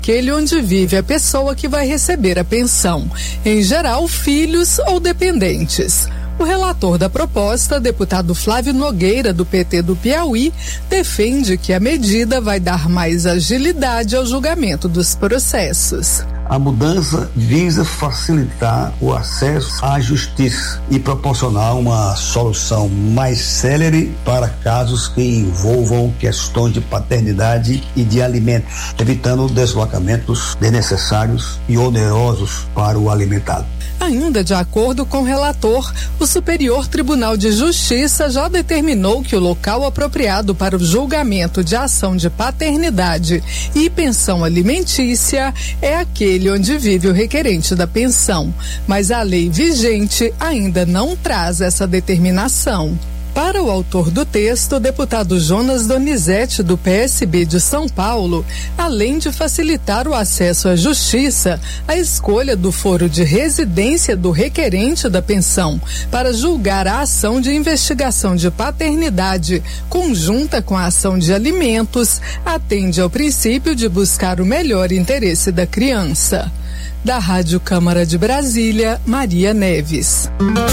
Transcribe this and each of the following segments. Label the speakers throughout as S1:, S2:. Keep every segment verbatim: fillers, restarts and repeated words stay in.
S1: aquele onde vive a pessoa que vai receber a pensão, em geral filhos ou dependentes. O relator da proposta, deputado Flávio Nogueira, do P T do Piauí, defende que a medida vai dar mais agilidade ao julgamento dos processos.
S2: A mudança visa facilitar o acesso à justiça e proporcionar uma solução mais célere para casos que envolvam questões de paternidade e de alimentos, evitando deslocamentos desnecessários e onerosos para o alimentado.
S1: Ainda de acordo com o relator, o Superior Tribunal de Justiça já determinou que o local apropriado para o julgamento de ação de paternidade e pensão alimentícia é aquele onde vive o requerente da pensão, mas a lei vigente ainda não traz essa determinação. Para o autor do texto, o deputado Jonas Donizete, do P S B de São Paulo, além de facilitar o acesso à justiça, a escolha do foro de residência do requerente da pensão para julgar a ação de investigação de paternidade conjunta com a ação de alimentos atende ao princípio de buscar o melhor interesse da criança. Da Rádio Câmara de Brasília, Maria Neves.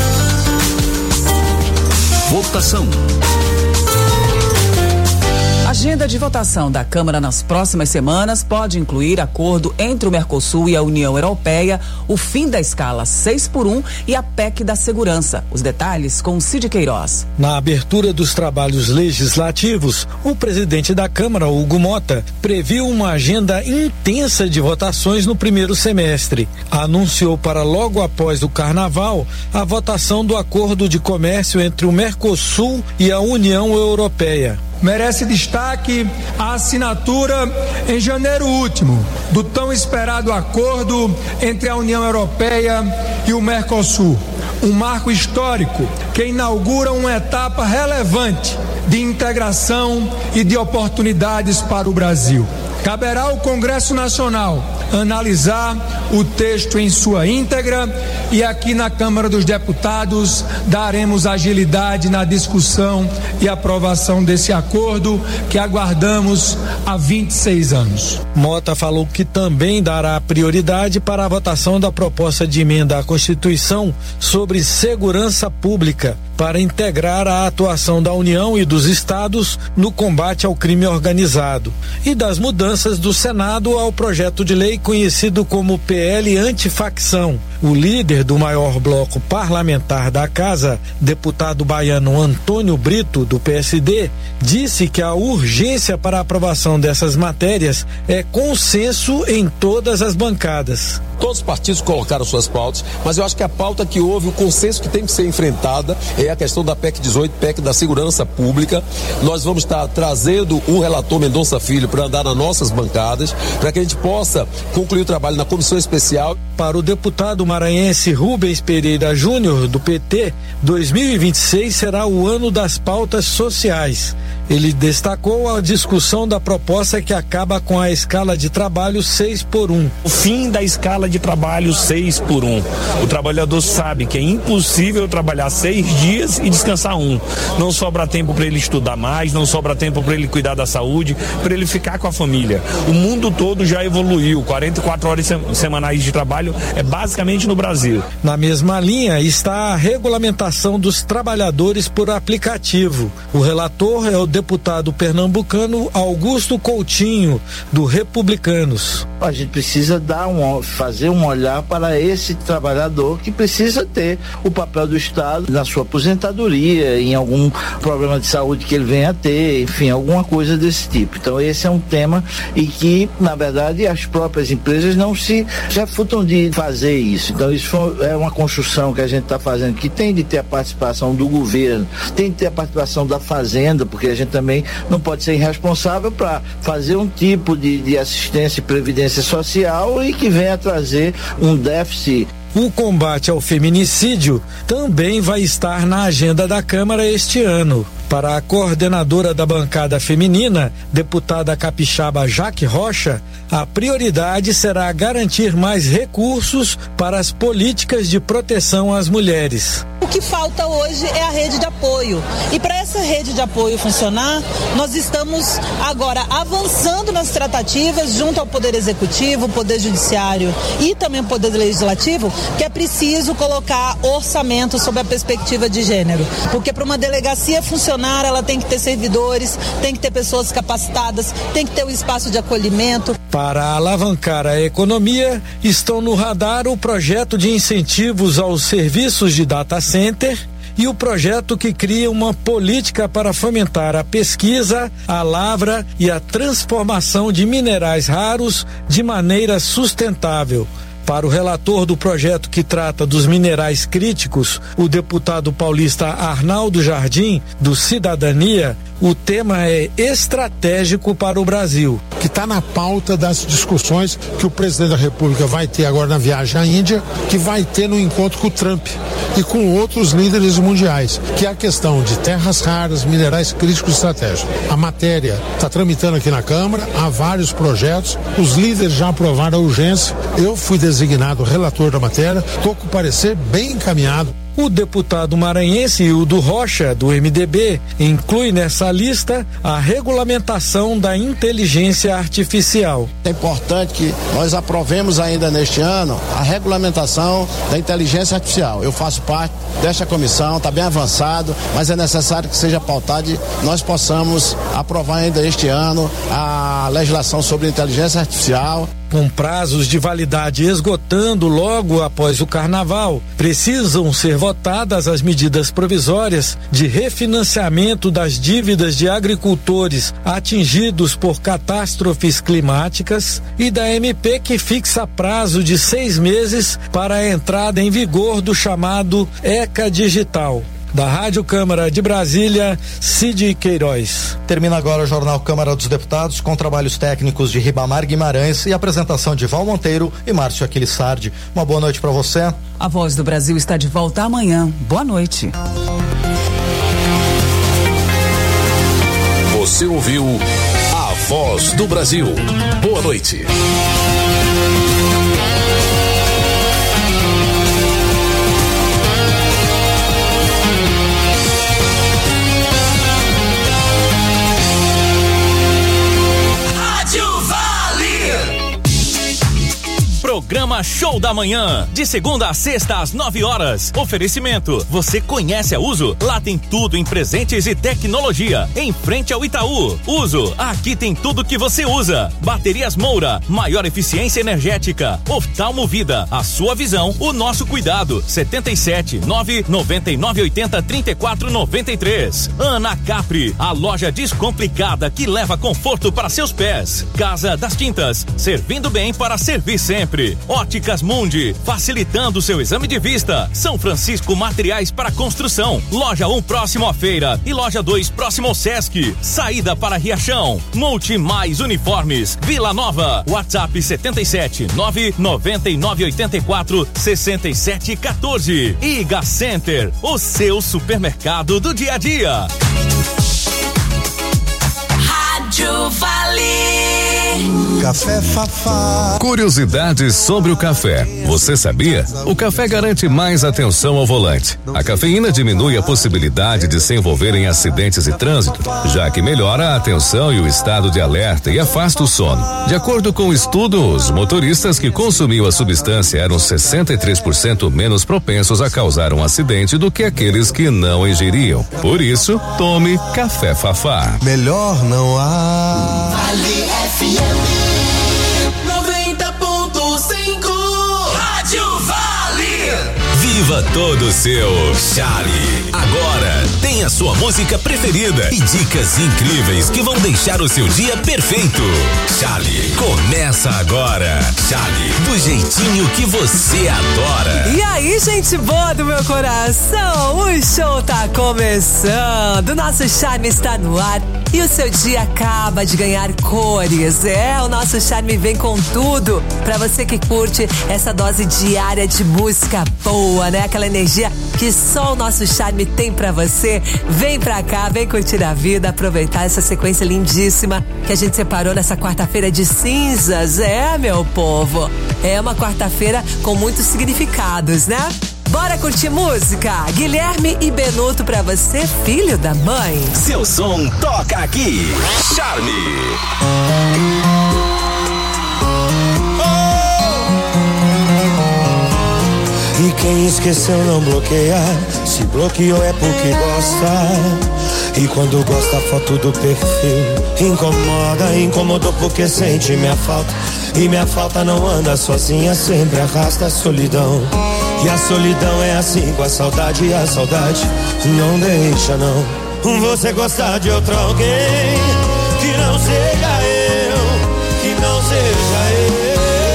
S3: Votação.
S4: A agenda de votação da Câmara nas próximas semanas pode incluir acordo entre o Mercosul e a União Europeia, o fim da escala seis por um e a P E C da segurança. Os detalhes com Cid Queiroz.
S5: Na abertura dos trabalhos legislativos, o presidente da Câmara, Hugo Mota, previu uma agenda intensa de votações no primeiro semestre. Anunciou para logo após o Carnaval a votação do acordo de comércio entre o Mercosul e a União Europeia.
S6: Merece destaque a assinatura em janeiro último do tão esperado acordo entre a União Europeia e o Mercosul, um marco histórico que inaugura uma etapa relevante de integração e de oportunidades para o Brasil. Caberá ao Congresso Nacional analisar o texto em sua íntegra e aqui na Câmara dos Deputados daremos agilidade na discussão e aprovação desse acordo que aguardamos há vinte e seis anos.
S5: Mota falou que também dará prioridade para a votação da proposta de emenda à Constituição sobre segurança pública para integrar a atuação da União e dos estados no combate ao crime organizado e das mudanças do Senado ao projeto de lei conhecido como P L Antifacção. O líder do maior bloco parlamentar da casa, deputado baiano Antônio Brito, do P S D, disse que a urgência para a aprovação dessas matérias é consenso em todas as bancadas.
S7: Todos os partidos colocaram suas pautas, mas eu acho que a pauta que houve, o consenso que tem que ser enfrentada é a questão da P E C dezoito, P E C da segurança pública. Nós vamos estar trazendo o relator Mendonça Filho para andar nas nossas bancadas, para que a gente possa concluir o trabalho na comissão especial.
S5: Para o deputado maranhense Rubens Pereira Júnior, do P T, dois mil e vinte e seis será o ano das pautas sociais. Ele destacou a discussão da proposta que acaba com a escala de trabalho seis por um.
S8: O fim da escala de trabalho seis por um. O trabalhador sabe que é impossível trabalhar seis dias e descansar um. Não sobra tempo para ele estudar mais, não sobra tempo para ele cuidar da saúde, para ele ficar com a família. O mundo todo já evoluiu. quarenta e quatro horas semanais de trabalho é basicamente no Brasil.
S5: Na mesma linha está a regulamentação dos trabalhadores por aplicativo. O relator é o deputado pernambucano Augusto Coutinho, do Republicanos.
S9: A gente precisa dar um, fazer um olhar para esse trabalhador que precisa ter o papel do Estado na sua aposentadoria, em algum problema de saúde que ele venha a ter, enfim, alguma coisa desse tipo. Então esse é um tema e que, na verdade, as próprias empresas não se refutam de fazer isso. Então isso é uma construção que a gente está fazendo, que tem de ter a participação do governo, tem de ter a participação da Fazenda, porque a gente também não pode ser irresponsável para fazer um tipo de, de assistência e previdência social e que venha a trazer um déficit.
S5: O combate ao feminicídio também vai estar na agenda da Câmara este ano. Para a coordenadora da bancada feminina, deputada capixaba Jaque Rocha, a prioridade será garantir mais recursos para as políticas de proteção às mulheres.
S10: O que falta hoje é a rede de apoio. E para essa
S3: essa rede de apoio funcionar, nós estamos agora avançando nas tratativas junto ao Poder Executivo, Poder Judiciário e também o Poder Legislativo, que é preciso colocar orçamento sob a perspectiva de gênero. Porque para uma delegacia funcionar, ela tem que ter servidores, tem que ter pessoas capacitadas, tem que ter um espaço de acolhimento.
S5: Para alavancar a economia, estão no radar o projeto de incentivos aos serviços de data center e o projeto que cria uma política para fomentar a pesquisa, a lavra e a transformação de minerais raros de maneira sustentável. Para o relator do projeto que trata dos minerais críticos, o deputado paulista Arnaldo Jardim, do Cidadania, o tema é estratégico para o Brasil.
S10: Que está na pauta das discussões que o presidente da República vai ter agora na viagem à Índia, que vai ter no encontro com o Trump e com outros líderes mundiais, que é a questão de terras raras, minerais críticos estratégicos. A matéria está tramitando aqui na Câmara, há vários projetos, os líderes já aprovaram a urgência, eu fui designado relator da matéria, estou com o parecer bem encaminhado.
S5: O deputado maranhense Hildo Rocha, do M D B, inclui nessa lista a regulamentação da inteligência artificial.
S11: É importante que nós aprovemos ainda neste ano a regulamentação da inteligência artificial. Eu faço parte desta comissão, está bem avançado, mas é necessário que seja pautado e nós possamos aprovar ainda este ano a legislação sobre inteligência artificial.
S5: Com prazos de validade esgotando logo após o carnaval, precisam ser votadas as medidas provisórias de refinanciamento das dívidas de agricultores atingidos por catástrofes climáticas e da M P que fixa prazo de seis meses para a entrada em vigor do chamado ECA Digital. Da Rádio Câmara de Brasília, Cid Queiroz.
S12: Termina agora o Jornal Câmara dos Deputados com trabalhos técnicos de Ribamar Guimarães e apresentação de Val Monteiro e Márcio Aquilissardi. Uma boa noite para você.
S4: A Voz do Brasil está de volta amanhã. Boa noite.
S13: Você ouviu a Voz do Brasil. Boa noite.
S14: Programa Show da Manhã, de segunda a sexta às nove horas. Oferecimento, você conhece a Uso? Lá tem tudo em presentes e tecnologia, em frente ao Itaú. Uso, aqui tem tudo que você usa. Baterias Moura, maior eficiência energética. Oftalmo Vida, a sua visão, o nosso cuidado. setenta e sete, nove noventa e nove oitenta, trinta e quatro noventa e três. Ana Capri, a loja descomplicada que leva conforto para seus pés. Casa das Tintas, servindo bem para servir sempre. Óticas Mundi, facilitando seu exame de vista. São Francisco Materiais para Construção. Loja um próximo à feira e loja dois próximo ao Sesc. Saída para Riachão. Multi Mais Uniformes. Vila Nova. WhatsApp setenta e sete, nove noventa e nove oitenta e quatro, sessenta e sete quatorze. Iga Center, o seu supermercado do dia a dia.
S15: Rádio Vale.
S13: Café Fafá. Curiosidades sobre o café. Você sabia? O café garante mais atenção ao volante. A cafeína diminui a possibilidade de se envolver em acidentes e trânsito, já que melhora a atenção e o estado de alerta e afasta o sono. De acordo com o estudo, os motoristas que consumiam a substância eram sessenta e três por cento menos propensos a causar um acidente do que aqueles que não ingeriam. Por isso, tome Café Fafá.
S16: Melhor não há.
S15: Vale F M noventa ponto cinco. Rádio Vale.
S13: Viva todo o seu Charlie. Agora tem a sua música preferida e dicas incríveis que vão deixar o seu dia perfeito. Charlie, começa agora. Charlie, do jeitinho que você adora.
S17: E aí, gente boa do meu coração, o show tá começando, nosso Charme está no ar e o seu dia acaba de ganhar cores. É, o nosso Charme vem com tudo pra você que curte essa dose diária de música boa, né? Aquela energia que só o nosso Charme tem pra você. Vem pra cá, vem curtir a vida, aproveitar essa sequência lindíssima que a gente separou nessa quarta-feira de cinzas. É, meu povo, é uma quarta-feira com muitos significados, né? Bora curtir música? Guilherme e Benuto pra você, filho da mãe.
S18: Seu som toca aqui. Charme.
S16: E quem esqueceu não bloqueia. Se bloqueou é porque gosta. E quando gosta a foto do perfil incomoda, incomodou porque sente minha falta. E minha falta não anda sozinha, sempre arrasta a solidão. E a solidão é assim com a saudade, e a saudade não deixa não. Você gostar de outro alguém que não seja eu, que não seja eu.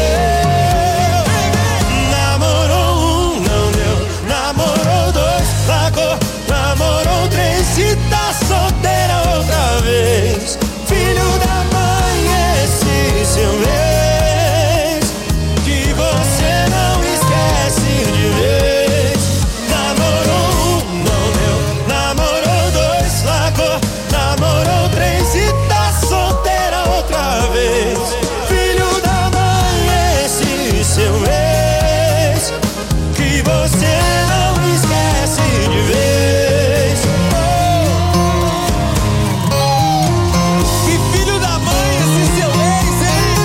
S16: Namorou um, não deu, namorou dois, largou, namorou três, se tá solteira outra vez. Filho da mãe, esse seu ex, que você não esquece de vez. Namorou um, não deu, namorou dois, largou, namorou três e tá solteira outra vez. Filho da mãe, esse seu ex, que você não esquece de vez. Oh. Que filho da mãe, esse seu ex, hein?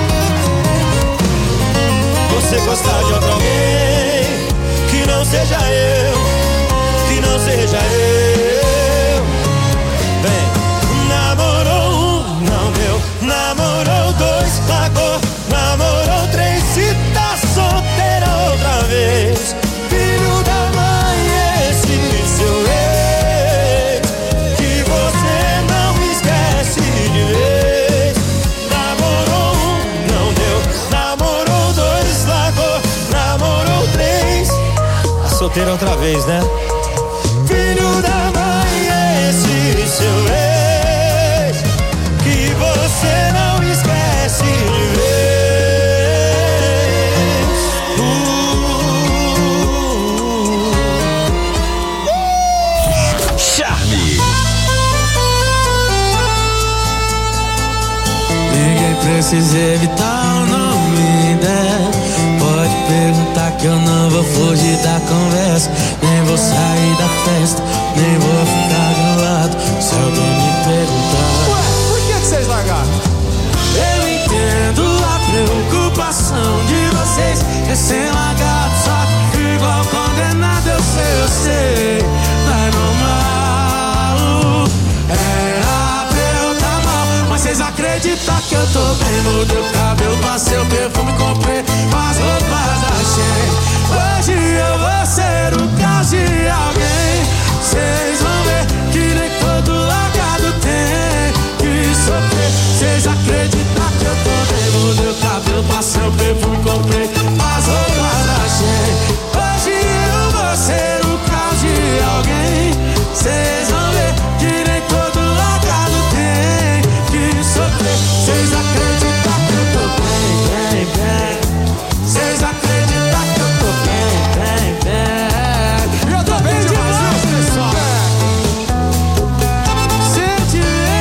S16: Você gostar de outro alguém que não seja eu, que não seja eu. Vem, namorou um, não deu, namorou dois, largou, namorou três, se tá solteira outra vez. Filho da mãe, esse seu ex, que você não esquece de vez. Namorou um, não deu, namorou dois, largou, namorou três, tá solteira outra vez, né? Filho da mãe, esse seu ex, que você não esquece de vez. Uh.
S18: Charme.
S16: Ninguém precisa evitar o nome dela. Pode perguntar que eu não vou fugir da conversa. Nem vou sair da festa, nem vou ficar do lado se alguém me perguntar.
S15: Ué, por que que vocês largaram?
S16: Eu entendo a preocupação de vocês, recém-largado, só que igual condenado. Eu sei, eu sei, não é normal. Era pra eu tá mal, mas vocês acreditam que eu tô bem? Mudei o cabelo, passei o perfume, comprei as roupas da Shein. Hoje eu vou ser o caos de alguém. Vocês vão ver que nem todo largado tem que sofrer. Vocês acreditam que eu tô bem? Mudei o cabelo, passei o perfume, comprei as roupas da Shein. Hoje eu vou ser o caos de alguém. Vocês vão ver que nem todo largado tem que sofrer. Vocês acreditam que eu tô bem, bem, bem. Vocês acreditam que eu tô bem, bem, bem. Eu tô bem demais, pessoal. Sente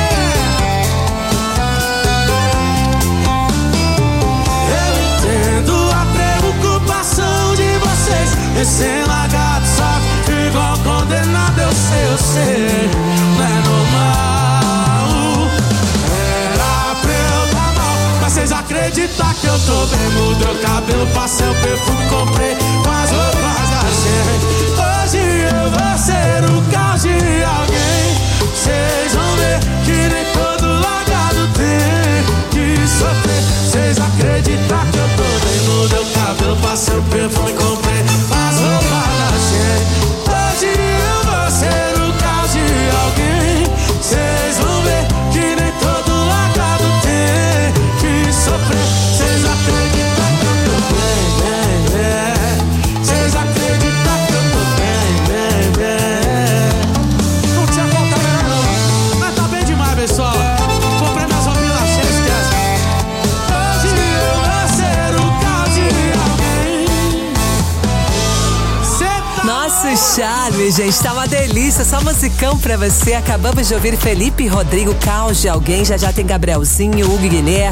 S16: eu entendo a preocupação de vocês. Recém-largado, só igual condenado. Eu sei, eu sei, não é normal. Era pra eu tá mal, mas vocês acreditam que eu tô bem? Mudei o cabelo, passei o perfume, comprei as roupas da Shein. Hoje eu vou ser o caos de alguém. Vocês vão ver que nem todo largado tem que sofrer. Vocês acreditam que eu tô bem? Mudei o cabelo, passei o perfume, comprei as roupas da Shein. Hoje eu vou ser o caos de alguém. Vocês vão ver que nem todo largado tem que sofrer. Vocês acreditam que eu tô bem, bem, bem. Vocês acreditam que eu tô bem, bem, bem. Não tinha volta melhor não, mas tá bem demais, pessoal. Comprei minhas roupinhas na Shein, esquece. Hoje eu vou ser o caos de alguém. Cê tá...
S17: Nosso charme, gente, tá uma delícia, só musicão pra você. Acabamos de ouvir Felipe Rodrigo, Caos de Alguém. Já já tem Gabrielzinho, Hugo e Guilherme.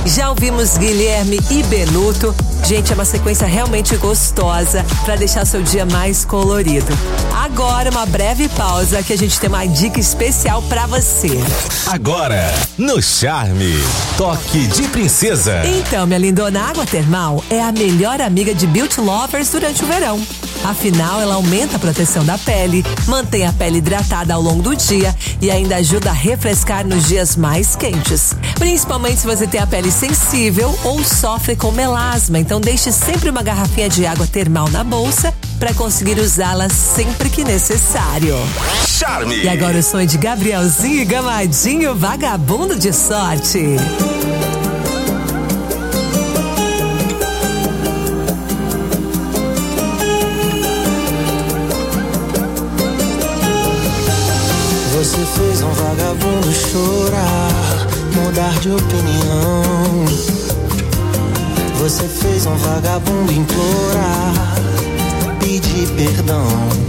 S17: Já ouvimos Guilherme e Benuto. Gente, é uma sequência realmente gostosa para deixar seu dia mais colorido. Agora, uma breve pausa que a gente tem uma dica especial para você.
S18: Agora, no Charme, toque de princesa.
S17: Então, minha lindona, a água termal é a melhor amiga de beauty lovers durante o verão. Afinal, ela aumenta a proteção da pele, mantém a pele hidratada ao longo do dia e ainda ajuda a refrescar nos dias mais quentes. Principalmente se você tem a pele sensível ou sofre com melasma. Então deixe sempre uma garrafinha de água termal na bolsa para conseguir usá-la sempre que necessário.
S18: Charme!
S17: E agora o sonho de Gabrielzinho e Gamadinho, vagabundo de sorte.
S19: Você fez um vagabundo chorar, mudar de opinião. Você fez um vagabundo implorar, pedir perdão.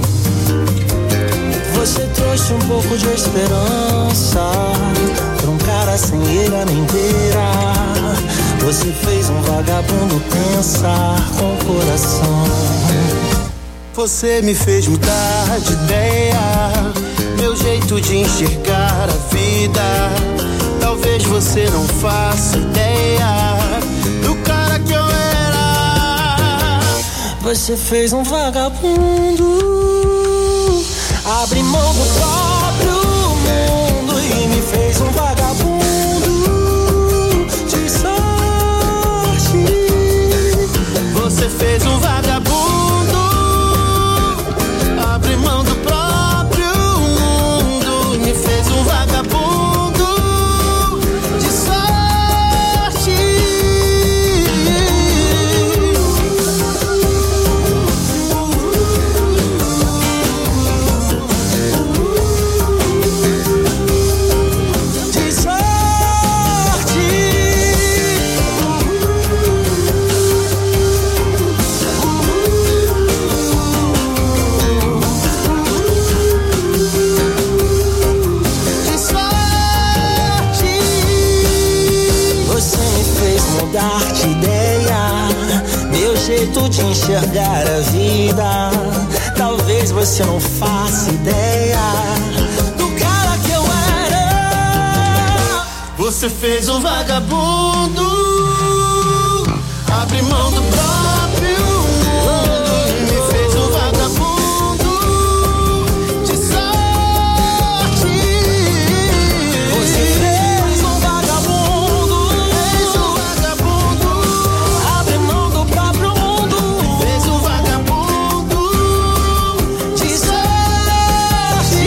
S19: Você trouxe um pouco de esperança pra um cara sem ilha nem beira. Você fez um vagabundo pensar com o coração. Você me fez mudar de ideia, meu jeito de enxergar a vida. Talvez você não faça ideia do cara que eu era. Você fez um vagabundo, abre mão do próprio mundo e me fez um vagabundo de sorte. Você fez um vagabundo, abre mão do próprio mundo e me fez um vagabundo de sorte. De sorte. De sorte. Você me fez mudar de ideia, meu jeito de enxergar a vida. Talvez você não faça ideia do cara que eu era. Você fez um vagabundo, abre mão do próprio mundo e me fez um vagabundo de sorte. Você fez um vagabundo, fez um vagabundo, abre mão do próprio mundo, fez um vagabundo de sorte.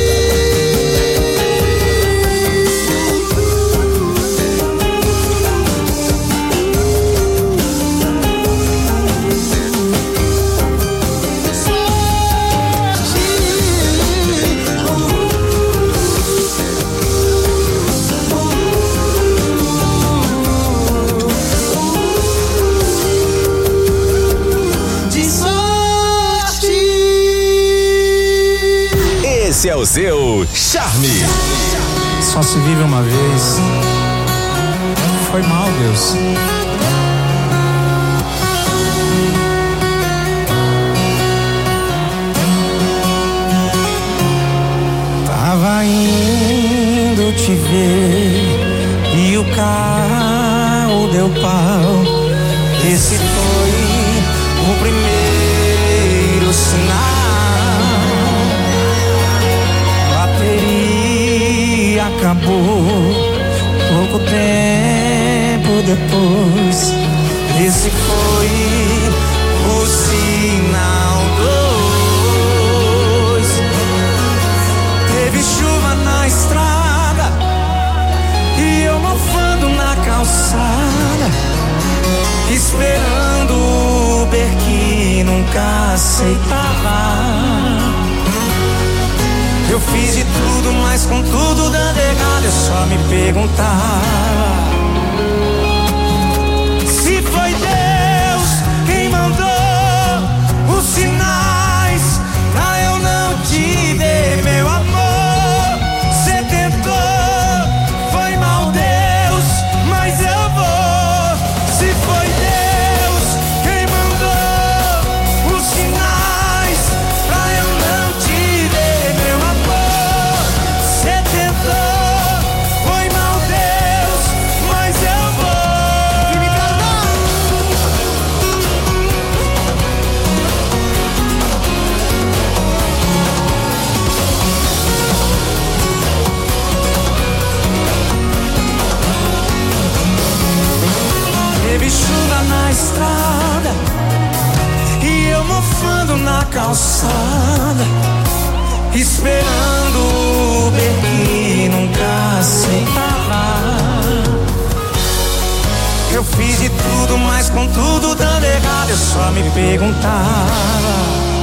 S19: De sorte.
S18: Esse é o seu Charme.
S20: Só se vive uma vez. Foi mal, Deus. Tava indo te ver e o carro deu pau. Esse foi o primeiro sinal. Bateria acabou pouco tempo depois. Esse foi o sinal dois. Teve chuva na estrada e eu mofando na calçada, esperando o Uber que nunca aceitava. Eu fiz de tudo, mas com tudo dando errado, eu só me perguntava se foi Deus quem mandou os sinais pra eu não te ver, meu amor. Cê tentou, foi mal, Deus, mas eu vou
S16: chuva na estrada e eu mofando na calçada, esperando o Uber que nunca aceitava. Eu fiz de tudo, mas com tudo dando errado, eu só me perguntava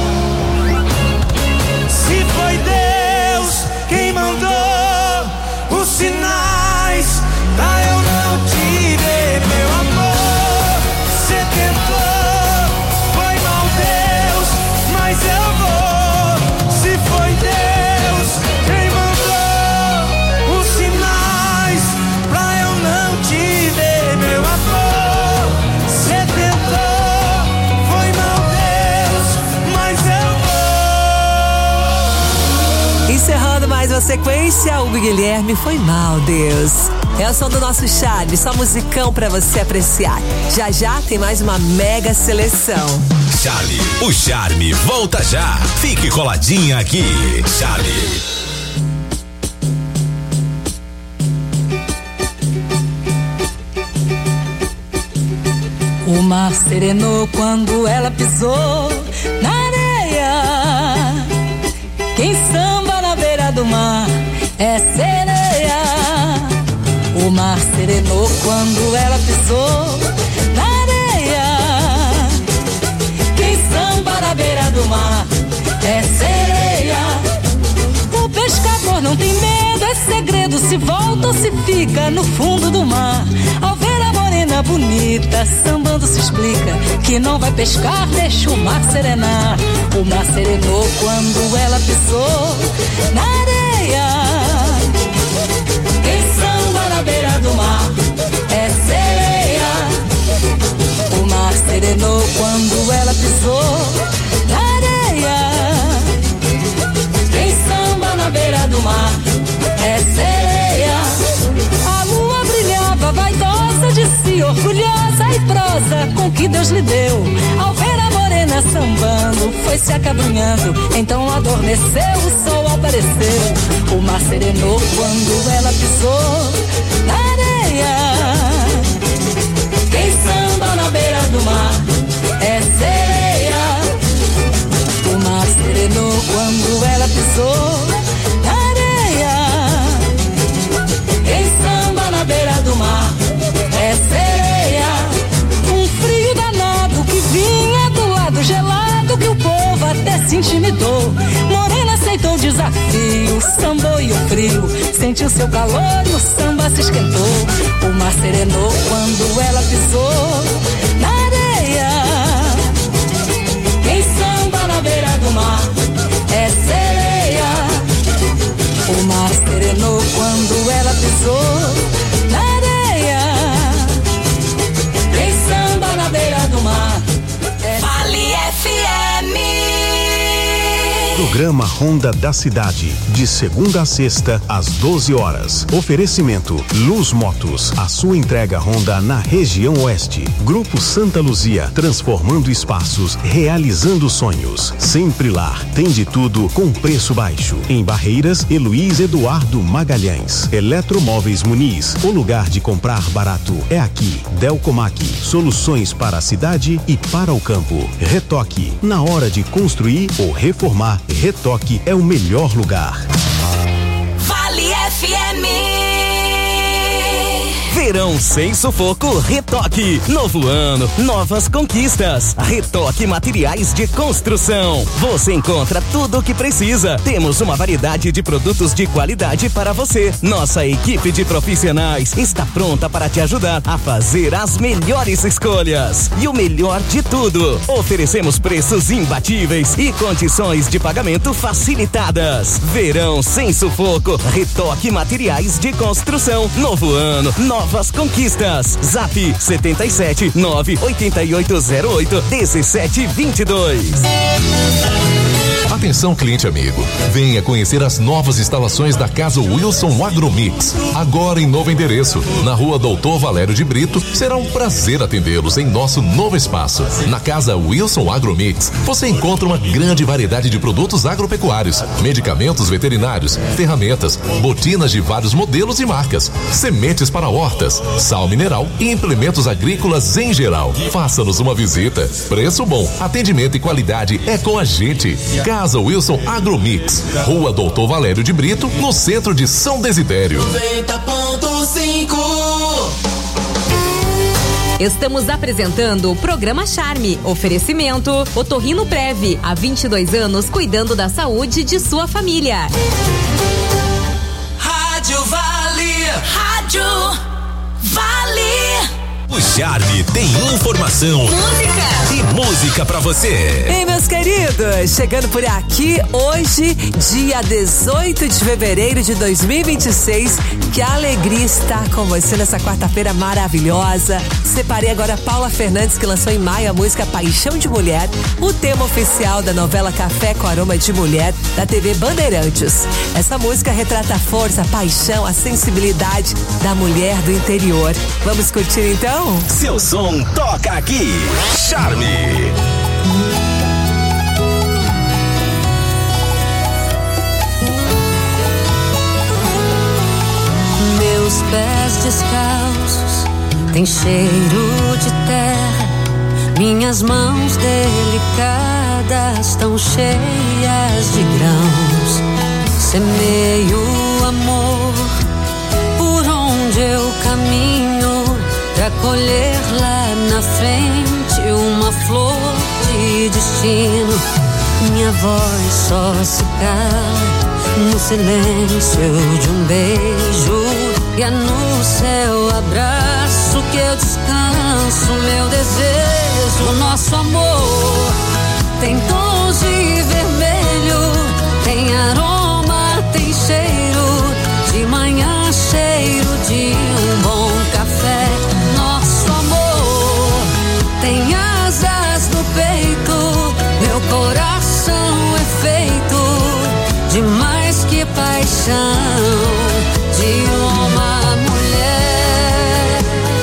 S16: se foi Deus quem mandou os sinais pra eu não te ver, meu amor. Você tentou, foi mal Deus, mas eu vou. Se foi Deus quem mandou os sinais pra eu não te ver, meu amor. Você tentou, foi mal Deus, mas eu vou.
S17: Encerrando mais uma sequência, o Guilherme Foi Mal, Deus. É o som do nosso Charme, só musicão pra você apreciar. Já já tem mais uma mega seleção.
S18: Charme, o Charme volta já. Fique coladinha aqui. Charme.
S21: O mar serenou quando ela pisou na areia. Quem samba na beira do mar é sereia. O mar serenou quando ela pisou na areia. Quem samba na beira do mar é sereia. O pescador não tem medo, é segredo, se volta ou se fica no fundo do mar. Ao ver a morena bonita sambando se explica que não vai pescar, deixa o mar serenar. O mar serenou quando ela pisou na areia. Quem samba na beira do mar é sereia. O mar serenou quando ela pisou na areia. Quem samba na beira do mar é sereia. A lua brilhava vaidosa de si, orgulhosa e prosa com que Deus lhe deu. Ao ver a morena sambando, foi se acabrunhando, então adormeceu, o sol apareceu. O mar serenou quando ela pisou na areia. Quem samba na beira do mar é sereia. O mar serenou quando ela pisou na areia. Quem samba na beira do mar é sereia. Um frio danado que vinha do lado gelado, que o povo até se intimidou. Morena aceitou o desafio, sambou e o frio sentiu seu calor e o samba se esquentou. O mar serenou quando ela pisou na areia. Quem samba na beira do mar é sereia. O mar serenou quando ela pisou na areia. Quem samba na beira do mar é
S18: Vale F M.
S22: Programa Ronda da Cidade, de segunda a sexta, às doze horas. Oferecimento Luz Motos, a sua entrega Honda na região oeste. Grupo Santa Luzia, transformando espaços, realizando sonhos. Sempre Lar, tem de tudo com preço baixo. Em Barreiras, Heloís Eduardo Magalhães. Eletromóveis Muniz, o lugar de comprar barato é aqui. Delcomac, soluções para a cidade e para o campo. Retoque, na hora de construir ou reformar, Retoque é o melhor lugar.
S18: Vale F M.
S23: Verão sem sufoco, Retoque. Novo ano, novas conquistas. Retoque Materiais de Construção. Você encontra tudo o que precisa. Temos uma variedade de produtos de qualidade para você. Nossa equipe de profissionais está pronta para te ajudar a fazer as melhores escolhas. E o melhor de tudo, oferecemos preços imbatíveis e condições de pagamento facilitadas. Verão sem sufoco, Retoque Materiais de Construção. Novo ano, novas conquistas. Zap setenta e sete nove oito oito zero oito dezessete vinte e dois.
S13: Atenção, cliente amigo. Venha conhecer as novas instalações da Casa Wilson Agromix. Agora em novo endereço, na Rua Doutor Valério de Brito. Será um prazer atendê-los em nosso novo espaço. Na Casa Wilson Agromix, você encontra uma grande variedade de produtos agropecuários, medicamentos veterinários, ferramentas, botinas de vários modelos e marcas, sementes para hortas, sal mineral e implementos agrícolas em geral. Faça-nos uma visita. Preço bom, atendimento e qualidade é com a gente. Casa Wilson Agromix, Rua Doutor Valério de Brito, no centro de São Desidério.
S15: noventa ponto cinco.
S1: Estamos apresentando o programa Charme. Oferecimento Otorrino Prev, há vinte e dois anos cuidando da saúde de sua família.
S15: Rádio Vale. Rádio Vale.
S18: O Charme tem informação, música e música pra você.
S17: Ei, meus queridos, chegando por aqui hoje, dia dezoito de fevereiro de dois mil e vinte e seis. Que alegria estar com você nessa quarta-feira maravilhosa. Separei agora a Paula Fernandes, que lançou em maio a música Paixão de Mulher, o tema oficial da novela Café com Aroma de Mulher, da T V Bandeirantes. Essa música retrata a força, a paixão, a sensibilidade da mulher do interior. Vamos curtir então?
S18: Seu som toca aqui. Charme.
S21: Meus pés descalços têm cheiro de terra, minhas mãos delicadas tão cheias de grãos. Semeio amor por onde eu caminho, pra colher lá na frente uma flor de destino. Minha voz só se cala no silêncio de um beijo, e é no seu abraço que eu descanso meu desejo. O nosso amor tem tons de vermelho, tem aroma, tem cheiro, de manhã cheiro de um bom café. Nosso amor tem asas no peito, meu coração é feito de mais que paixão, de uma mulher.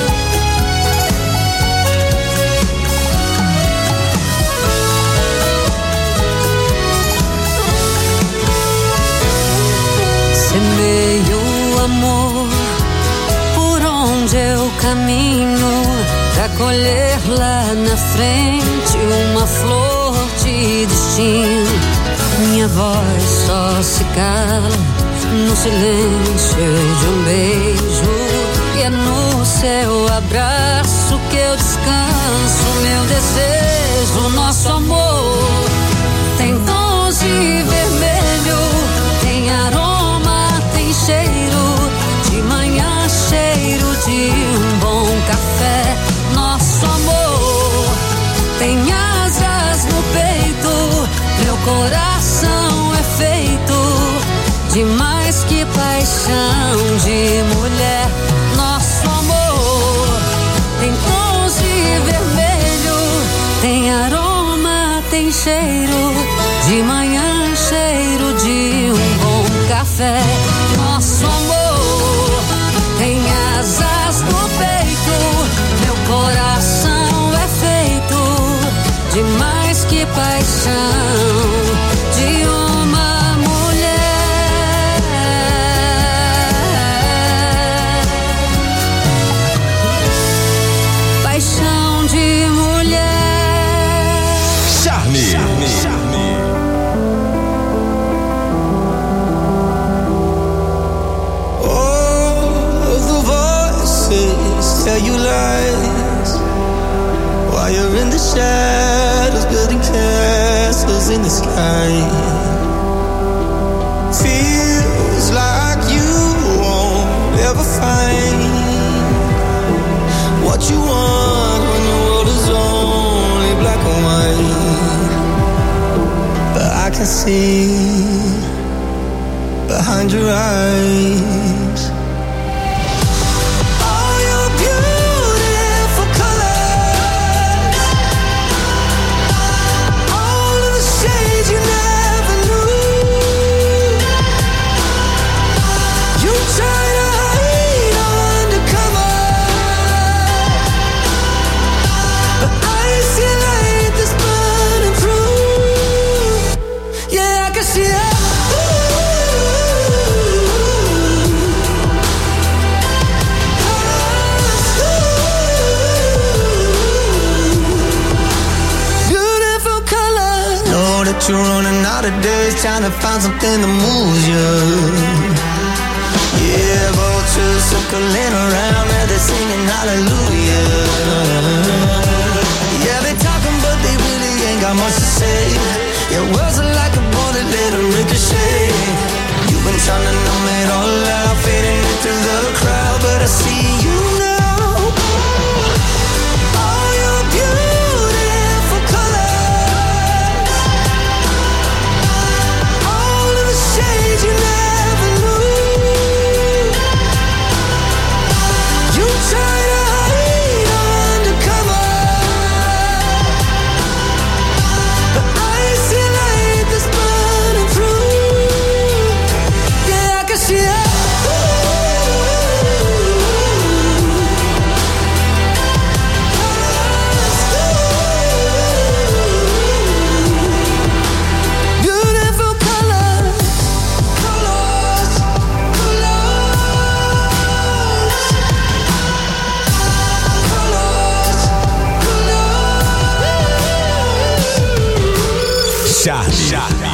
S21: Semeio amor por onde eu caminho, pra colher lá na frente uma flor de destino. Minha voz só se cala no silêncio de um beijo, e é no seu abraço que eu descanso meu desejo. Nosso amor tem tons de vermelho, tem aroma, tem cheiro, de manhã cheiro de um bom café. Nosso amor tem asas no peito, meu coração é feito de mais que paixão, de mulher. Nosso amor tem tons de vermelho, tem aroma, tem cheiro, de manhã cheiro de um bom café. Nosso amor tem asas no peito, meu coração é feito de mais que paixão, de uma mulher. Paixão de mulher.
S18: Charme. Charme. Charme.
S16: All of the voices tell you lies, while you're in the shadows building castles in the sky. Feels like you won't ever find what you want when the world is only black and white. But I can see behind your eyes. You never
S20: you're running out of days, trying to find something to move you. Yeah, vultures circling around, and they're singing hallelujah. Yeah, they talking, but they really ain't got much to say. Your words are like a bullet, let them ricochet. You've been trying to numb it all out, fading into the crowd, but I see you now. All your beautiful colors, all of the shades you never knew. You try to hide undercover, but I see light that's burning through. Yeah, I can see it. Beautiful colors, colors, colors,
S18: Charme.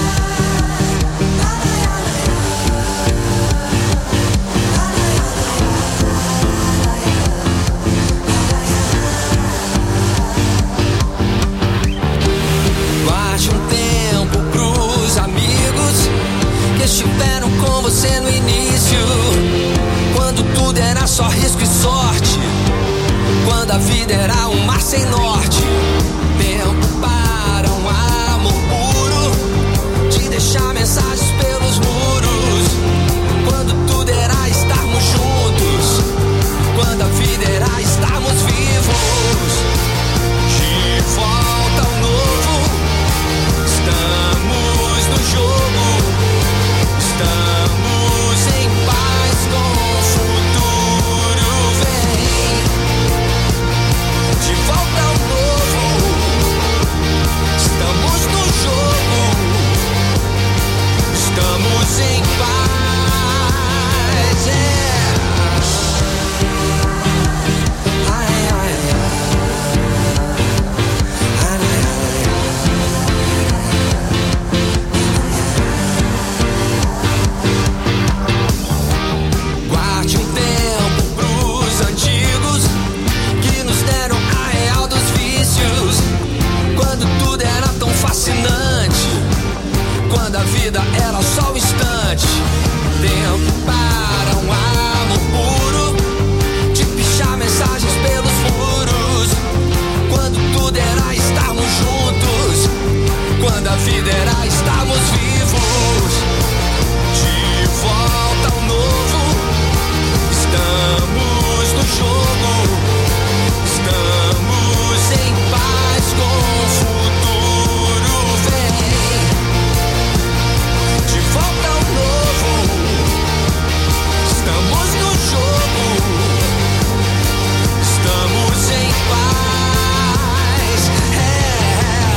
S20: Guarde um tempo pros amigos que estiveram com você no início, quando tudo era só risco e sorte, quando a vida era um mar sem norte. Tempo para um amor puro, te deixar mensagens pelos muros, quando tudo era estarmos juntos, quando a vida era estarmos vivos. De volta ao novo, estamos no jogo, estamos em paz com o futuro. Vem, de volta ao novo, estamos no jogo, estamos em paz. É. Ai, ai, guarde um tempo pros antigos que nos deram a real dos vícios, quando tudo era tão fascinante, quando a vida era só um instante. Tempo para um amor puro, de pichar mensagens pelos muros, quando tudo era estarmos juntos, quando a vida era estarmos vivos. De volta ao novo, estamos no jogo, estamos em paz com o futuro. Vem, de volta ao novo, estamos no jogo, estamos em paz. É.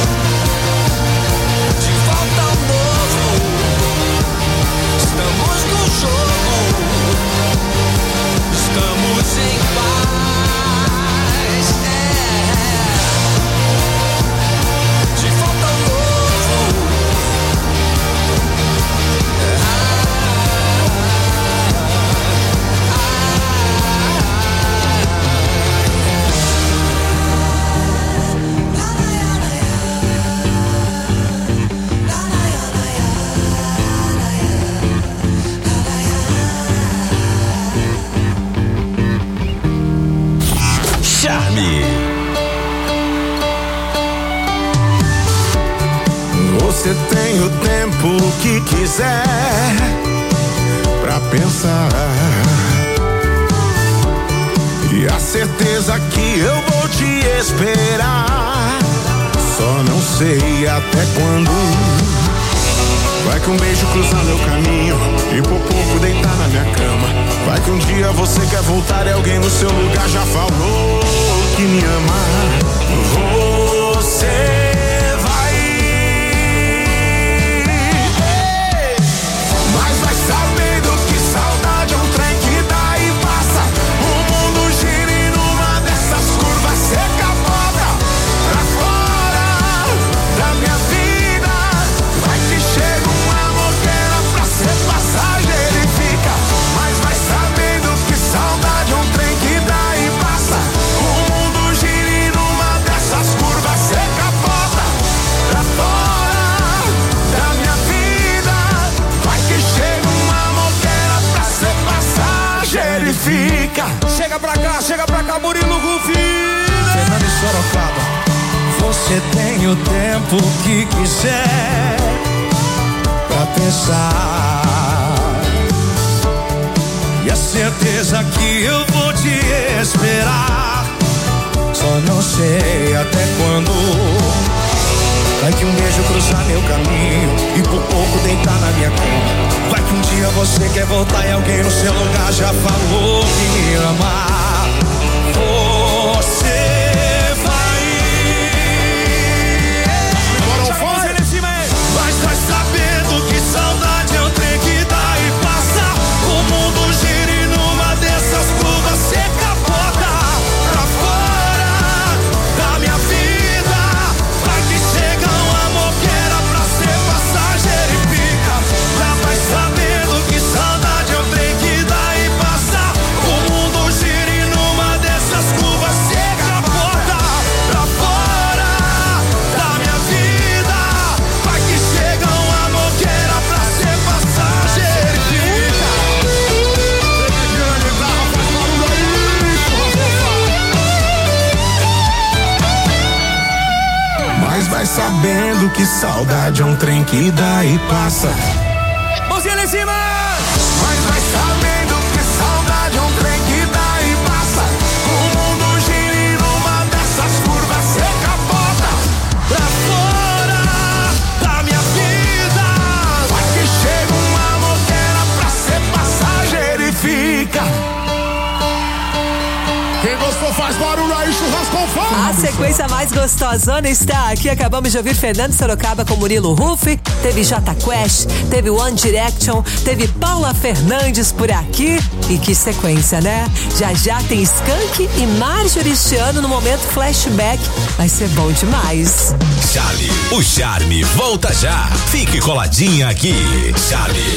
S20: De volta ao novo, estamos no jogo, estamos em paz. É. De volta ao novo.
S18: Charme.
S16: Você tem o tempo que quiser pra pensar, e a certeza que eu vou te esperar. Só não sei até quando. Vai que um beijo cruzar meu caminho e por pouco deitar na minha cama. Vai que um dia você quer voltar e alguém no seu lugar já falou que me ama. Você vai, mas vai sabendo que saudade é um trem que dá e passa. O mundo gira e numa dessas curvas você capota pra fora da minha vida. Chega pra cá, chega pra cá, Murilo Rufi. Fernando e Sorocaba. Você tem o tempo que quiser pra pensar, e a certeza que eu vou te esperar. Só não sei até quando. Vai que um beijo cruzar meu caminho e por pouco deitar na minha cama. Vai que um dia você quer voltar e alguém no seu lugar já falou que me ama. Você mas vai sabendo que saudade é um trem que dá e passa. O mundo gira e numa dessas curvas cê capota pra fora da minha vida. Vai que chega um amor que era pra ser passageiro e fica. Já vai sabendo que saudade é um trem que dá e passa. O mundo gira e numa dessas curvas cê capota pra fora da minha vida. Vai que chega um amor que era pra ser passageiro e fica. Mas vai sabendo que saudade é um trem que dá e passa. Mãozinha lá em cima! Mas vai sabendo que saudade é um trem que dá e passa. O mundo gira e numa dessas curvas cê capota pra fora da minha vida. Vai que chega um amor que era pra ser passageiro e fica. Quem gostou faz barulho aí, churrasco com fogo.
S17: A sequência mais gostosona está aqui. Acabamos de ouvir Fernando Sorocaba com Murilo Rufi. Teve Jota Quest, teve One Direction, teve Paula Fernandes por aqui. E que sequência, né? Já já tem Skank e Marjorie este ano no momento flashback. Vai ser bom demais.
S18: Charlie, o charme volta já. Fique coladinha aqui. Charlie.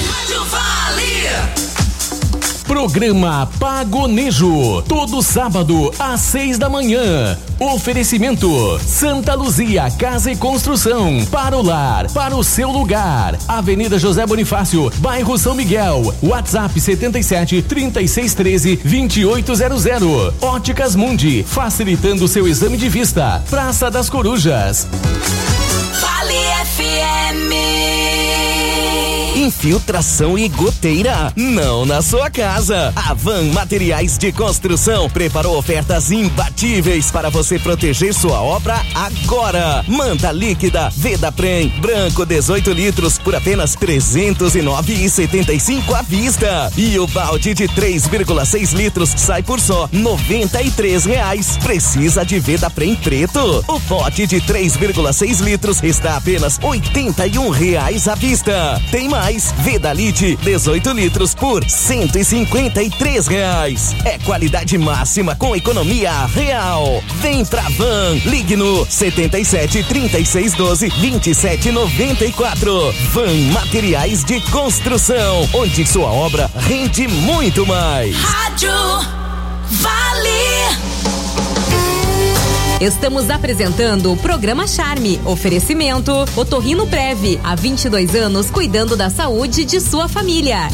S2: Programa Pagonejo, todo sábado às seis da manhã. Oferecimento Santa Luzia Casa e Construção, para o lar, para o seu lugar. Avenida José Bonifácio, bairro São Miguel. WhatsApp setenta e sete, trinta e seis, treze, vinte e oito zero zero. Óticas Mundi, facilitando seu exame de vista. Praça das Corujas.
S15: Vale F M.
S23: Infiltração e goteira? Não na sua casa. A Van Materiais de Construção preparou ofertas imbatíveis para você proteger sua obra agora. Manta líquida Vedaprem branco dezoito litros por apenas trezentos e nove reais e setenta e cinco centavos à vista. E o balde de três vírgula seis litros sai por só noventa e três reais. Precisa de Vedaprem preto? O pote de três vírgula seis litros está apenas oitenta e um reais à vista. Tem mais. Vedalite dezoito litros por cento e cinquenta e três reais. É qualidade máxima com economia real. Vem pra Van. Ligue no setenta e sete, trinta e seis, doze, vinte e sete, noventa e quatro. Van Materiais de Construção, onde sua obra rende muito mais.
S15: Rádio Vale.
S1: Estamos apresentando o programa Charme. Oferecimento Otorrino Prev, há vinte e dois anos cuidando da saúde de sua família.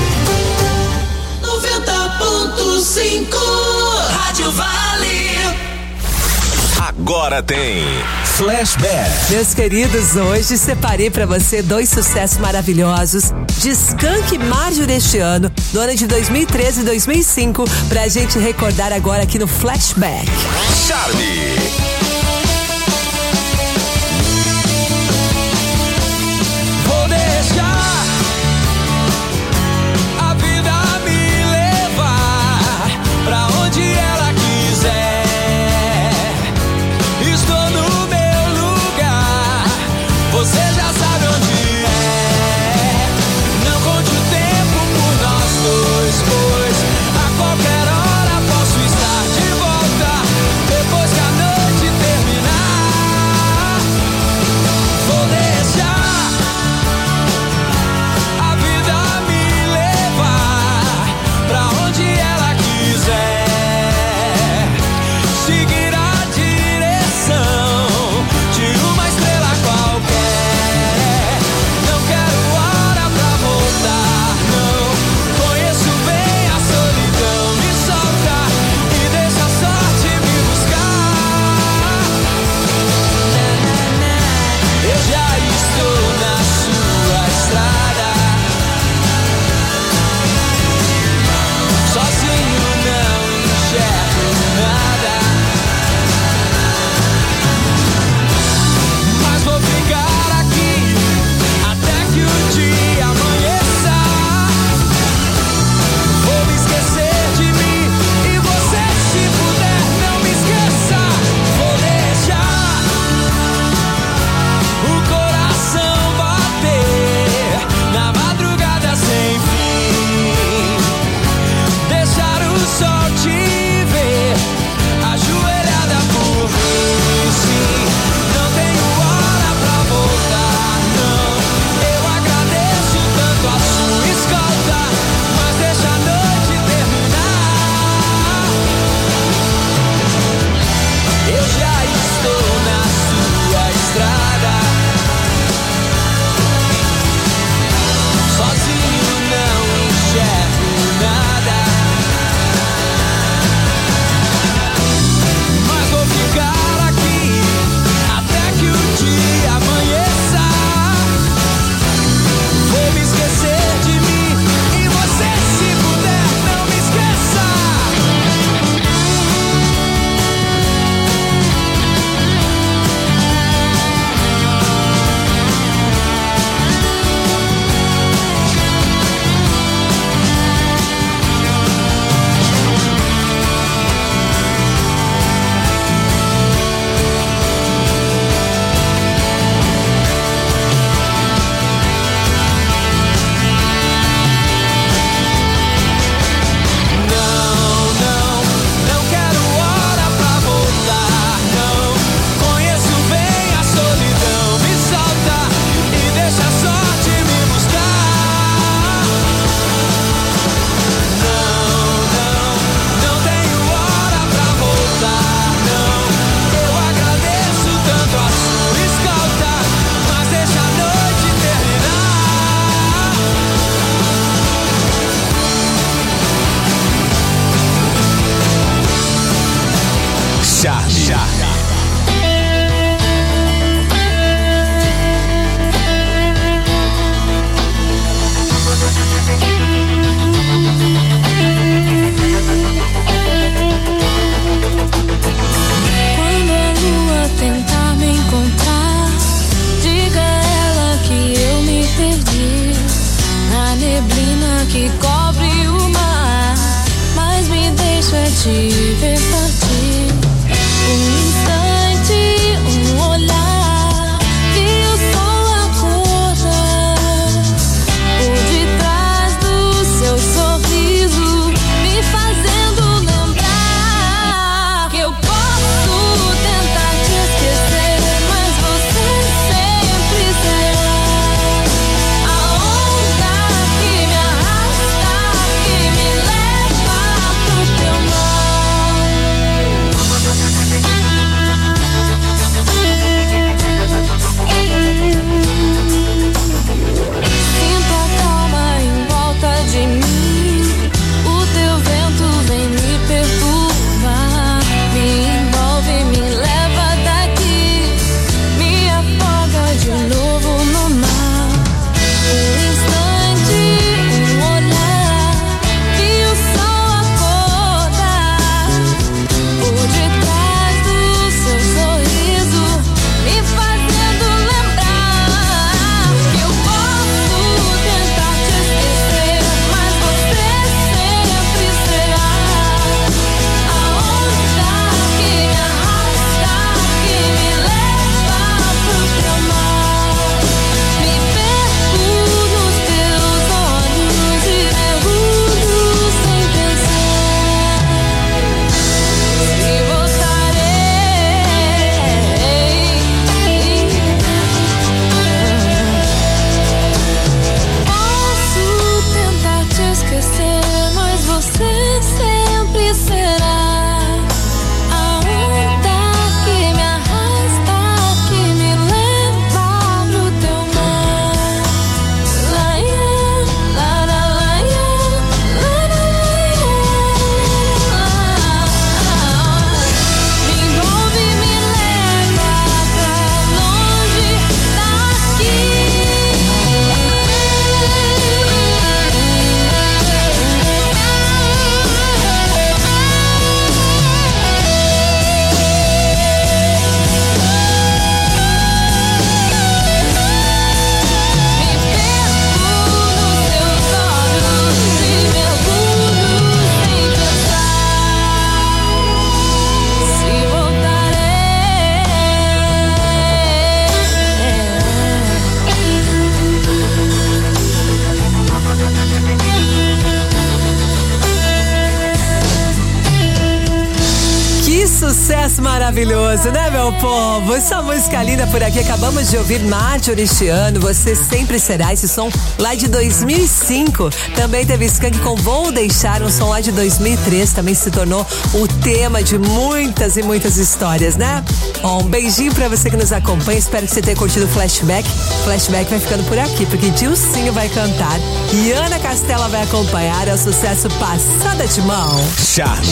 S15: noventa ponto cinco Rádio Vale.
S18: Agora tem Flashback.
S17: Meus queridos, hoje separei pra você dois sucessos maravilhosos de Skank e Marjorie este ano, do ano de dois mil e treze e dois mil e cinco, pra gente recordar agora aqui no Flashback.
S18: Charme.
S16: Vou deixar a vida me levar pra onde ela quiser. Estou no meu lugar, você já sabe onde é. Não conte o tempo por nós dois, pois a qualquer hora posso estar de volta. Depois que a noite
S17: sucesso maravilhoso, né, meu povo? Essa música linda por aqui. Acabamos de ouvir Marjorie este ano. Você sempre será. Esse som lá de dois mil e cinco. Também teve Skank com Vou Deixar, um som lá de dois mil e três. Também se tornou o tema de muitas e muitas histórias, né? Bom, um beijinho pra você que nos acompanha. Espero que você tenha curtido o Flashback. Flashback vai ficando por aqui, porque Dilcinho vai cantar e Ana Castela vai acompanhar. É o sucesso Passada de Mão.
S18: Charme.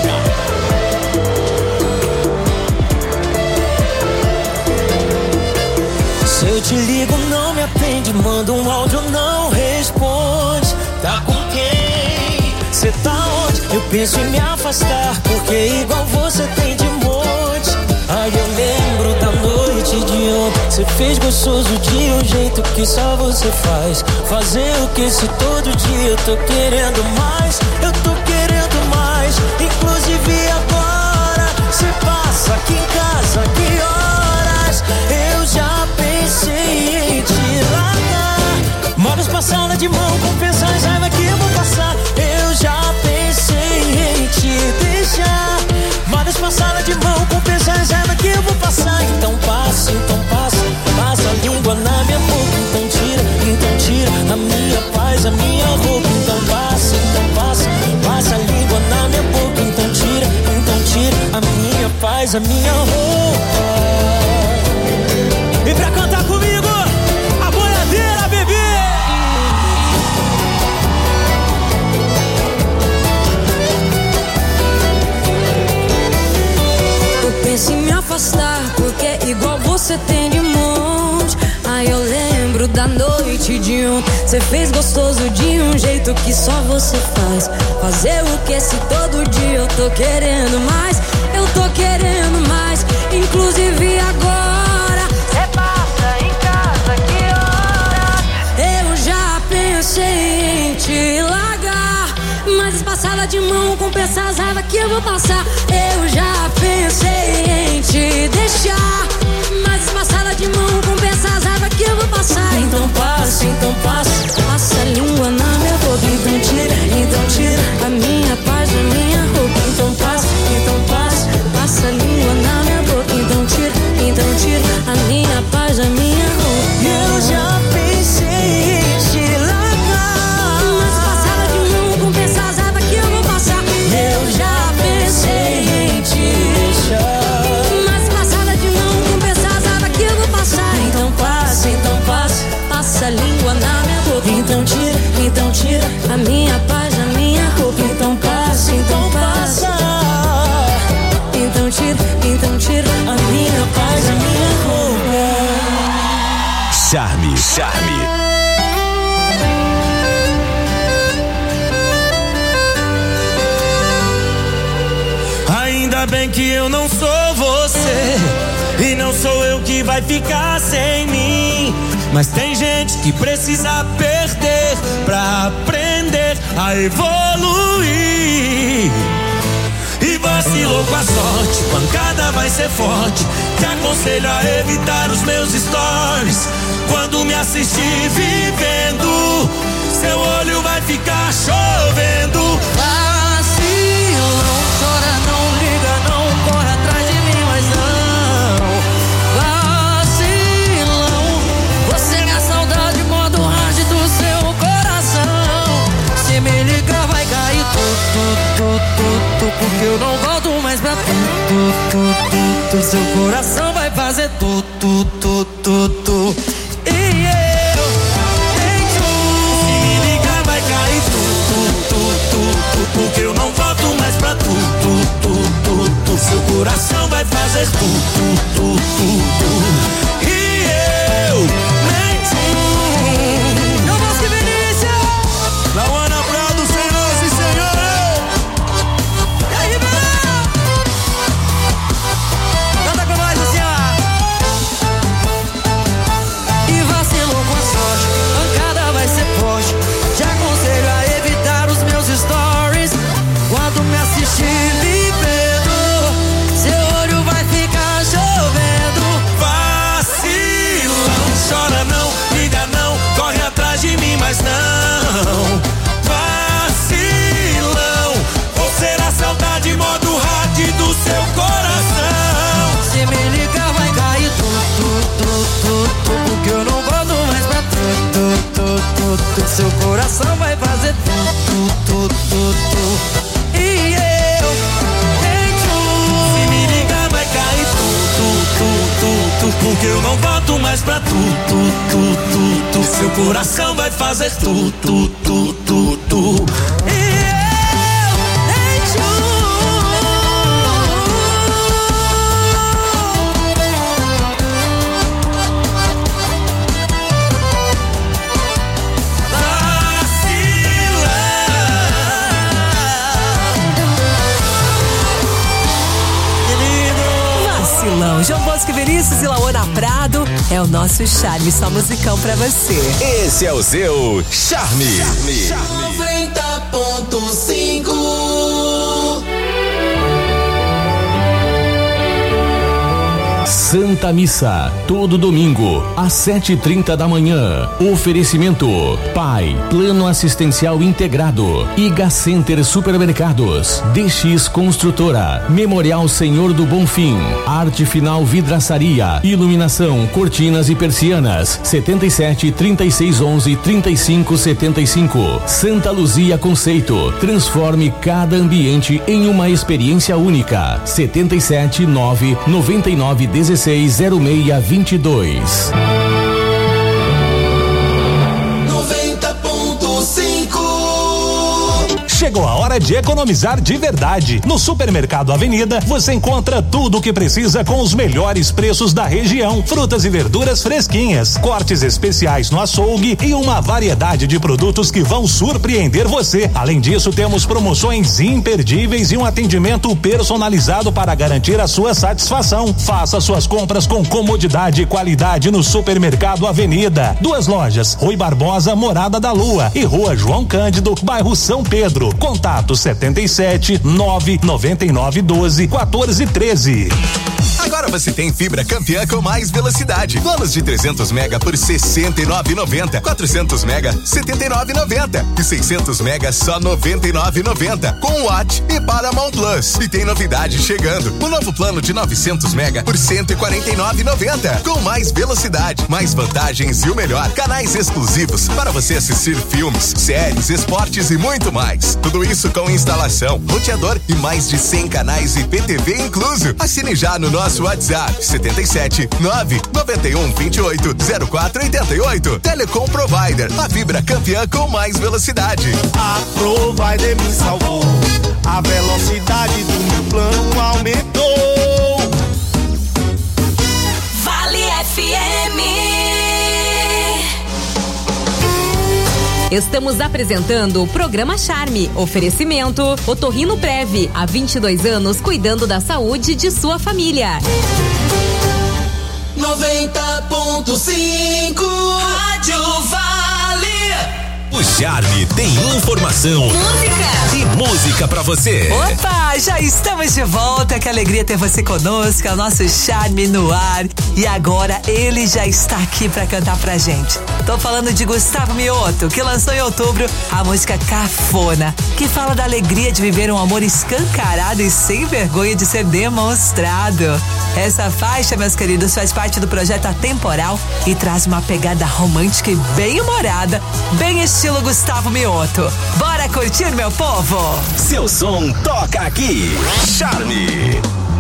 S19: Se eu te ligo, não me atende. Manda um áudio, não responde. Tá com quem? Cê tá onde? Eu penso em me afastar, porque igual você tem de monte. Ai, eu lembro da noite de ontem. Cê fez gostoso de um jeito que só você faz. Fazer o que se todo dia eu tô querendo mais. Eu tô querendo mais. Inclusive agora cê passa aqui em casa, que horas? Eu já pensei em te largar. Modas passada de mão, compensa as raiva que eu vou passar. Eu já pensei em te deixar. Modas passada de mão, compensa as raiva que eu vou passar. Então passa, então passa, passa a língua na minha boca. Então tira, então tira a minha paz, a minha roupa. Então passa, então passa, passa a língua na minha boca. Então tira, então tira a minha paz, a minha roupa. E pra cantar comigo, a boiadeira, bebê!
S21: Eu penso em me afastar, porque igual você tem de monte. Ai, eu lembro da noite de ontem. Cê fez gostoso de um jeito que só você faz. Fazer o que se todo dia eu tô querendo mais. Eu tô querendo mais. Inclusive agora cê passa em casa, que hora? Eu já pensei em te largar, mas passada de mão compensa as raivas que eu vou passar. Eu já pensei em te deixar, mas passada de mão compensa as raivas que eu vou passar. Então passa, então passa, passa a língua na minha boca. Então tira, então tira a minha paz, a minha roupa. Então passa, então passa, passa a língua na minha boca. Então tira, então tira a minha paz, a minha roupa.
S19: Eu já pensei em te largar,
S21: mas passada de mão compensa as raivas que eu vou passar.
S19: eu já pensei em te deixar.
S21: Mas passada de mão compensa as raivas que eu vou passar.
S19: Então passa, então passa,
S21: passa a língua na minha boca.
S19: então tira, então tira
S21: a minha paz, a minha roupa.
S19: Então passa, então passa,
S21: então tira, então tira
S19: a minha paz, a minha roupa.
S18: Charme, charme.
S16: Ainda bem que eu não sou você, e não sou eu que vai ficar sem mim. Mas tem gente que precisa perder pra aprender a evoluir. E vacilou com a sorte, pancada vai ser forte. Te aconselho a evitar os meus stories. Quando me assistir vivendo, seu olho vai ficar chovendo.
S19: Vacilão, chora, não liga, não corre atrás de mim, mas não. Vacilão, você é a saudade quando rage do seu coração. Se me ligar vai cair tudo, tudo, tudo, porque eu não volto mais pra tu, tu, tu, tu. Seu coração vai fazer tudo, tudo, tudo, tudo. E eu nem tu.
S16: Se me ligar vai cair tudo, tudo, tudo, porque eu não volto mais pra tu, tu, tu, tu, tu. Seu coração vai fazer tudo, tudo, tudo. E eu nem tu.
S19: Eu vou se Vinícius.
S16: Lauana Prado, senhoras e senhores.
S19: E aí, Ribeirão? Canta com nós assim, ó. E vacilou com a sorte, pancada vai ser forte. Te aconselho a evitar os meus stories. Quando me assistir vivendo, seu olho vai ficar chovendo.
S16: tu, porque eu não volto mais pra tu, tu, tu, tu, tu. Seu coração vai fazer tu, tu, tu, tu, tu.
S17: João Bosco e Vinícius e Laona Prado é o nosso charme, só musicão pra você.
S18: Esse é o seu Charme.
S15: noventa ponto cinco.
S2: Santa Missa, todo domingo, às sete e trinta da manhã. Oferecimento: Pai, Plano Assistencial Integrado, Iga Center Supermercados, D X Construtora, Memorial Senhor do Bonfim, Arte Final Vidraçaria, Iluminação, Cortinas e Persianas, setenta e sete, trinta e seis, onze, trinta e cinco, setenta e cinco. Santa Luzia Conceito, transforme cada ambiente em uma experiência única. setenta e sete, nove, noventa e nove, dezesseis, zero seis, vinte e dois.
S15: noventa ponto cinco.
S6: Chegou a hora de economizar de verdade. No Supermercado Avenida, você encontra tudo o que precisa com os melhores preços da região. Frutas e verduras fresquinhas, cortes especiais no açougue e uma variedade de produtos que vão surpreender você. Além disso, temos promoções imperdíveis e um atendimento personalizado para garantir a sua satisfação. Faça suas compras com comodidade e qualidade no Supermercado Avenida. Duas lojas, Rui Barbosa, Morada da Lua, e Rua João Cândido, bairro São Pedro. Contato setenta e sete, nove, noventa e nove, doze, quatorze, treze.
S18: Agora você tem fibra Campeã com mais velocidade. Planos de trezentos mega por sessenta e nove reais e noventa centavos. quatrocentos mega, setenta e nove reais e noventa centavos. E seiscentos mega só noventa e nove reais e noventa centavos. Com Watt e Paramount Plus. E tem novidade chegando. O novo plano de novecentos mega por cento e quarenta e nove reais e noventa centavos. Com mais velocidade, mais vantagens e o melhor, canais exclusivos para você assistir filmes, séries, esportes e muito mais. Tudo isso com instalação, roteador e mais de cem canais e P T V incluso. Assine já no nosso WhatsApp setenta e sete, nove, noventa e um, vinte e oito, zero quatro, oitenta e oito. Telecom Provider, a fibra campeã com mais velocidade.
S16: A Provider me salvou, a velocidade do meu plano aumentou.
S15: Vale F M.
S1: Estamos apresentando o programa Charme. Oferecimento: Otorrino Prev, há vinte e dois anos cuidando da saúde de sua família.
S15: noventa ponto cinco. Rádio Vale.
S18: O Charme tem informação, música e música pra você.
S17: Opa, já estamos de volta, que alegria ter você conosco, é o nosso Charme no ar. E agora ele já está aqui pra cantar pra gente. Tô falando de Gustavo Mioto, que lançou em outubro a música Cafona, que fala da alegria de viver um amor escancarado e sem vergonha de ser demonstrado. Essa faixa, meus queridos, faz parte do projeto Atemporal e traz uma pegada romântica e bem humorada, bem estilo Gustavo Mioto. Bora curtir, meu povo?
S18: Seu som toca aqui. Charme.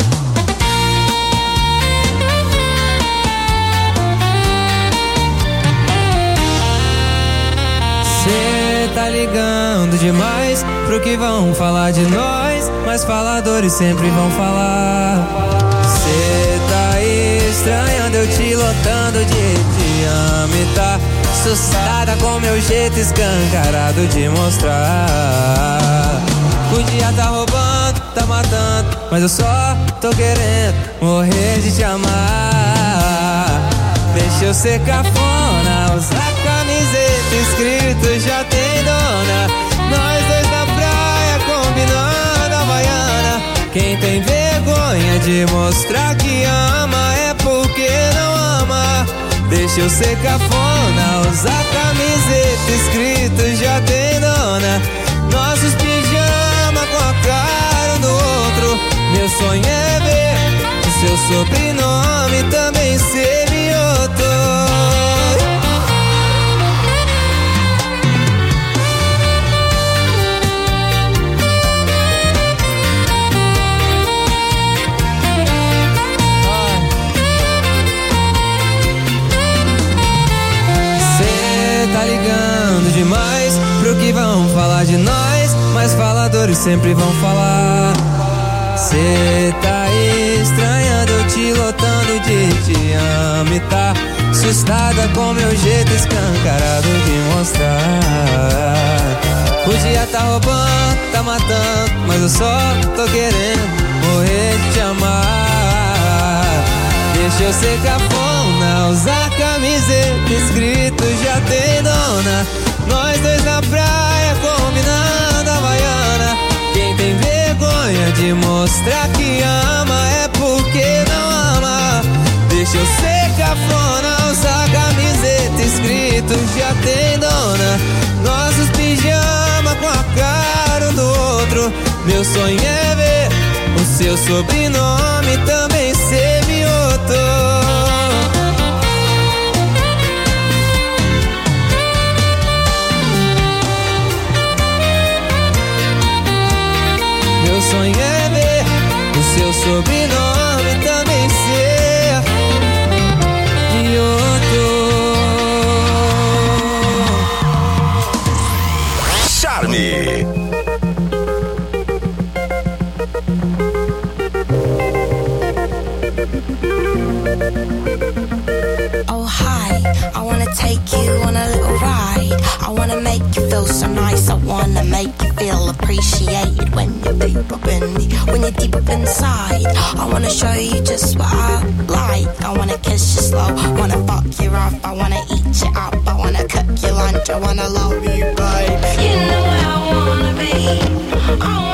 S7: Cê tá ligando demais pro que vão falar de nós, mas faladores sempre vão falar. Cê tá estranhando eu te lotando de te amo e tá assustada com meu jeito escancarado de mostrar. Podia tá roubando, tá matando, mas eu só tô querendo morrer de te amar. Deixa eu ser cafona, usar camiseta escrito já tem dona. Nós dois na praia combinando Havaiana. Quem tem vergonha de mostrar que ama é porque não ama. Deixa eu ser cafona, usar camiseta escrito já tem dona. Nossos pijama com a cara do outro. Meu sonho é ver o seu sobrenome também ser Mioto. demais pro que vão falar de nós, mas faladores sempre vão falar. Cê tá estranhando, eu te lotando de te amo e tá assustada com meu jeito escancarado de mostrar. Podia tá roubando, tá matando, mas eu só tô querendo morrer de te amar. Deixa eu ser cafona, usar camiseta escrito já tem dona. Nós dois na praia combinando a Havaiana. Quem tem vergonha de mostrar que ama é porque não ama. Deixa eu ser cafona, usar camiseta escrito já tem dona. Nossos pijama com a cara um do outro. Meu sonho é ver o seu sobrenome também ser mioto. Meu sonho é ver o seu sobrenome também ser mioto.
S18: Charme.
S3: Oh hi, I wanna take you on a little ride. I wanna make you feel so nice. I wanna make you feel appreciated when you're deep up in the, when you're deep up inside. I wanna show you just what I like. I wanna kiss you slow, wanna fuck you off. I wanna eat you up, I wanna cook your lunch. I wanna love you, babe. You know what I wanna be. I wanna